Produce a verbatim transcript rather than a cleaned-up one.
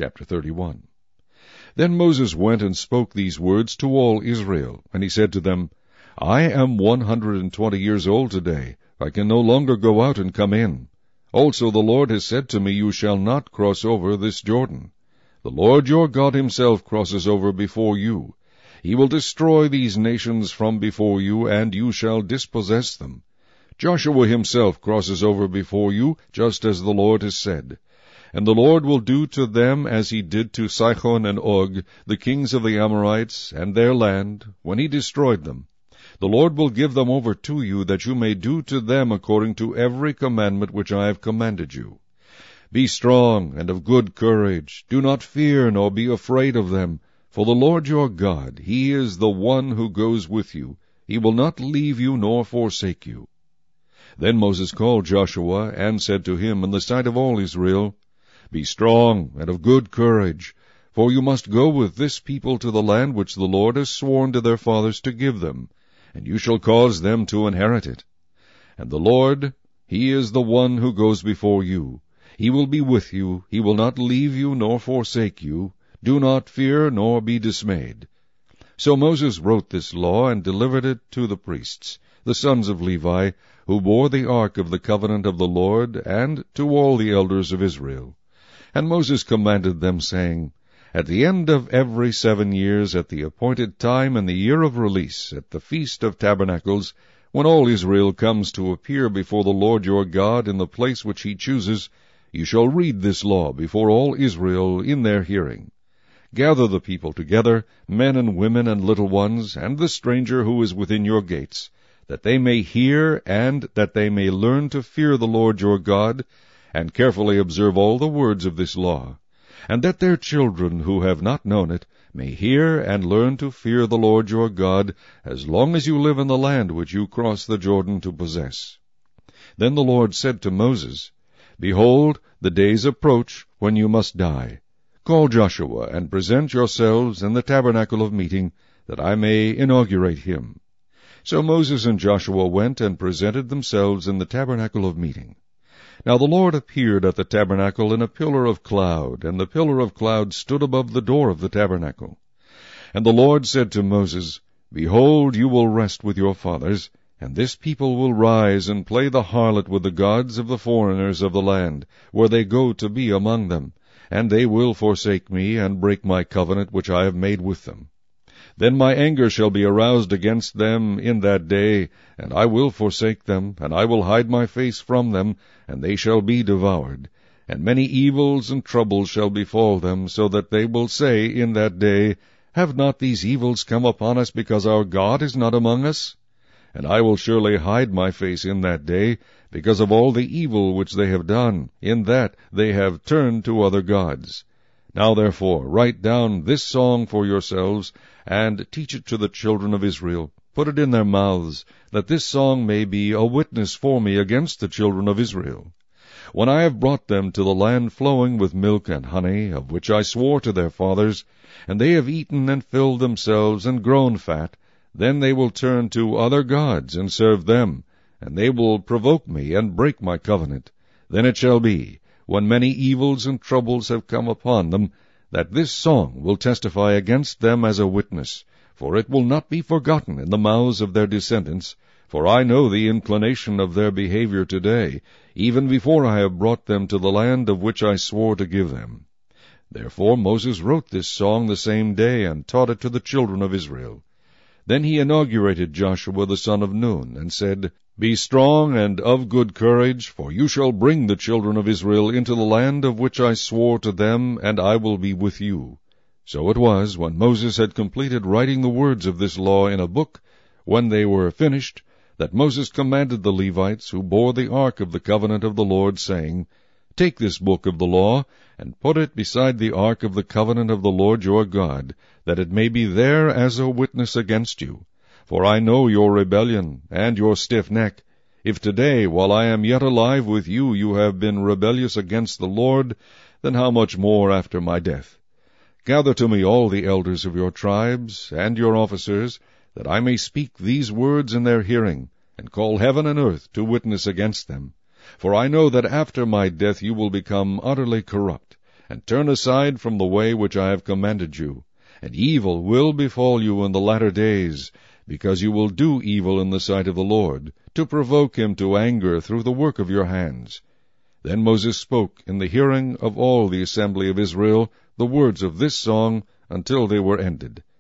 Chapter thirty-one. Then Moses went and spoke these words to all Israel, and he said to them, I am one hundred and twenty years old today. I can no longer go out and come in. Also the Lord has said to me, You shall not cross over this Jordan. The Lord your God himself crosses over before you. He will destroy these nations from before you, and you shall dispossess them. Joshua himself crosses over before you, just as the Lord has said. And the Lord will do to them as he did to Sihon and Og, the kings of the Amorites, and their land, when he destroyed them. The Lord will give them over to you, that you may do to them according to every commandment which I have commanded you. Be strong and of good courage. Do not fear, nor be afraid of them. For the Lord your God, he is the one who goes with you. He will not leave you nor forsake you. Then Moses called Joshua, and said to him in the sight of all Israel, Be strong and of good courage, for you must go with this people to the land which the Lord has sworn to their fathers to give them, and you shall cause them to inherit it. And the Lord, he is the one who goes before you. He will be with you. He will not leave you nor forsake you. Do not fear nor be dismayed. So Moses wrote this law and delivered it to the priests, the sons of Levi, who bore the ark of the covenant of the Lord, and to all the elders of Israel. And Moses commanded them, saying, At the end of every seven years, at the appointed time in the year of release, at the Feast of Tabernacles, when all Israel comes to appear before the Lord your God in the place which he chooses, you shall read this law before all Israel in their hearing. Gather the people together, men and women and little ones, and the stranger who is within your gates, that they may hear, and that they may learn to fear the Lord your God, and carefully observe all the words of this law, and that their children who have not known it may hear and learn to fear the Lord your God, as long as you live in the land which you cross the Jordan to possess. Then the Lord said to Moses, Behold, the days approach when you must die. Call Joshua, and present yourselves in the tabernacle of meeting, that I may inaugurate him. So Moses and Joshua went and presented themselves in the tabernacle of meeting. Now the Lord appeared at the tabernacle in a pillar of cloud, and the pillar of cloud stood above the door of the tabernacle. And the Lord said to Moses, Behold, you will rest with your fathers, and this people will rise and play the harlot with the gods of the foreigners of the land, where they go to be among them, and they will forsake me, and break my covenant which I have made with them. Then my anger shall be aroused against them in that day, and I will forsake them, and I will hide my face from them, and they shall be devoured. And many evils and troubles shall befall them, so that they will say in that day, Have not these evils come upon us, because our God is not among us? And I will surely hide my face in that day, because of all the evil which they have done, in that they have turned to other gods. Now therefore write down this song for yourselves, and teach it to the children of Israel. Put it in their mouths, that this song may be a witness for me against the children of Israel. When I have brought them to the land flowing with milk and honey, of which I swore to their fathers, and they have eaten and filled themselves and grown fat, then they will turn to other gods and serve them, and they will provoke me and break my covenant. Then it shall be, when many evils and troubles have come upon them, that this song will testify against them as a witness, for it will not be forgotten in the mouths of their descendants, for I know the inclination of their behavior today, even before I have brought them to the land of which I swore to give them. Therefore Moses wrote this song the same day, and taught it to the children of Israel. Then he inaugurated Joshua the son of Nun, and said, Be strong and of good courage, for you shall bring the children of Israel into the land of which I swore to them, and I will be with you. So it was, when Moses had completed writing the words of this law in a book, when they were finished, that Moses commanded the Levites, who bore the ark of the covenant of the Lord, saying, Take this book of the law, and put it beside the ark of the covenant of the Lord your God, that it may be there as a witness against you. For I know your rebellion, and your stiff neck. If today, while I am yet alive with you, you have been rebellious against the Lord, then how much more after my death? Gather to me all the elders of your tribes, and your officers, that I may speak these words in their hearing, and call heaven and earth to witness against them. For I know that after my death you will become utterly corrupt, and turn aside from the way which I have commanded you. And evil will befall you in the latter days, because you will do evil in the sight of the Lord, to provoke him to anger through the work of your hands. Then Moses spoke in the hearing of all the assembly of Israel the words of this song until they were ended.